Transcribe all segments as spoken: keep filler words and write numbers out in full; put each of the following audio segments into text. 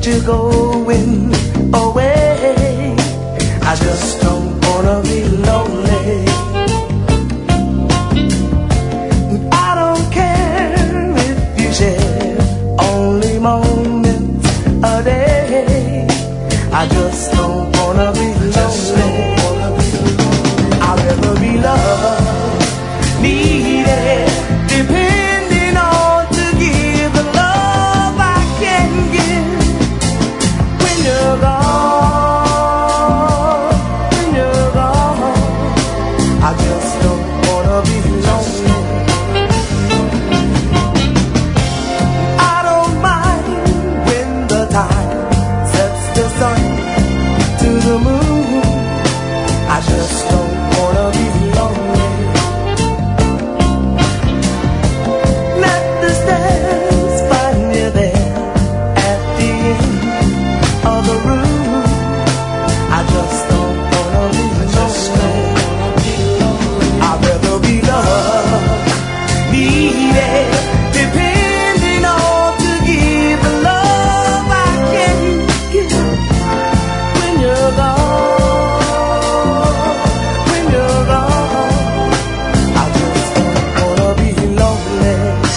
you're going away. I just don't wanna be lonely. I don't care if you share only moments a day. I just don't wanna be lonely. I'd rather be loved, needed, depending on to give the love I can give. When you're gone, when you're gone, I just don't wanna be lonely. I don't mind when the time sets the sun to the moon. I just don't wanna be lonely. Let the stairs find you there at the end of the room. I just don't wanna be lonely. I'd rather be loved, needed, depending on to give the love I can give. When you're gone, when you're gone, I just don't wanna be lonely.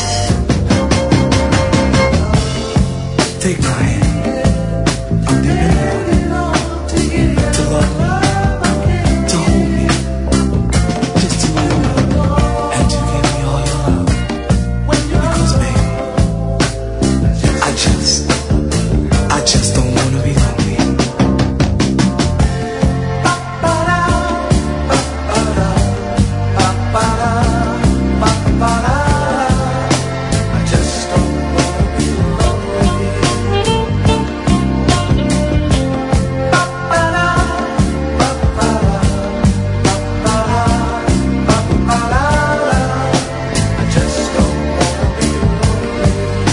Take my hand, I'm depending on it to love me, to hold me, just to know me, and to give me all your love. Because baby, I just, I just don't wanna be lonely. I just don't wanna be lonely. I just don't wanna be lonely.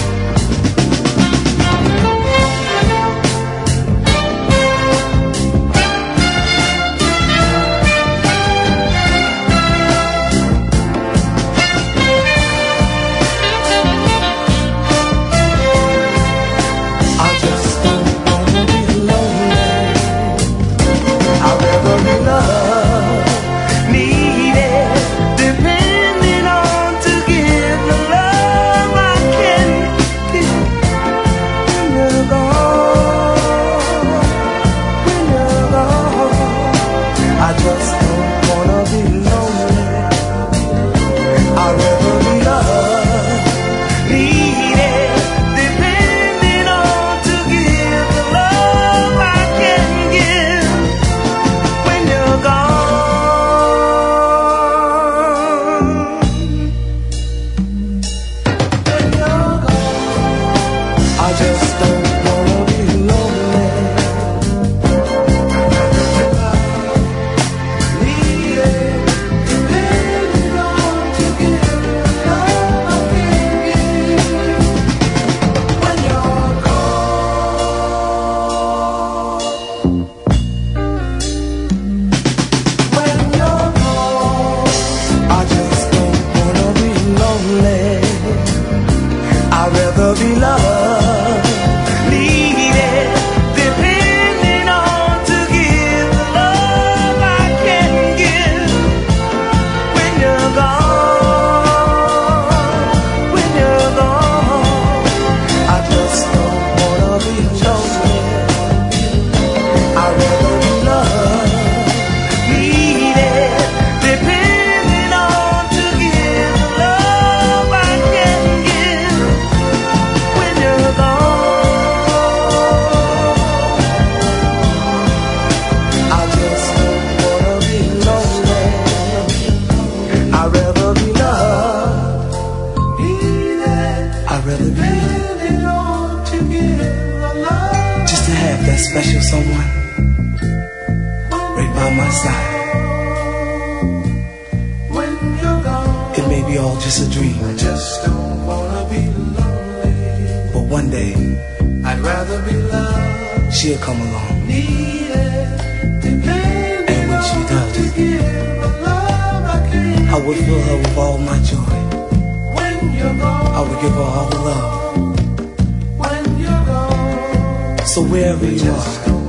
I just don't wanna be lonely. I'd rather be loved, needed, depending on to give the love I can give. When you're gone, when you're gone, I just don't wanna be lonely. I'd rather be loved, needed, depending on to give the love I can give. When you're gone, when you're gone, I just don't wanna be lonely. Needed, depending on to give the love I can give. When you're gone, when you're gone, I just don't wanna be lonely. I'd rather be loved, needed, depending on to give the love I can give. When you're gone, when you're gone, I just don't wanna be lonely. I'd rather be loved, needed, depending on to give the love I can give. When you're gone, I just don't wanna be lonely. I'd rather be loved, needed, I'd rather be depending on to give the love. Just to have that special someone right by my side. When you're gone, it may be all just a dream. I just don't wanna be lonely. But one day, I'd rather be loved. She'll come along. Needed, depending and when she does, to give the love I can I would fill her with all my joy. When you're gone, I would give her all the love. When you're gone, So wherever you are,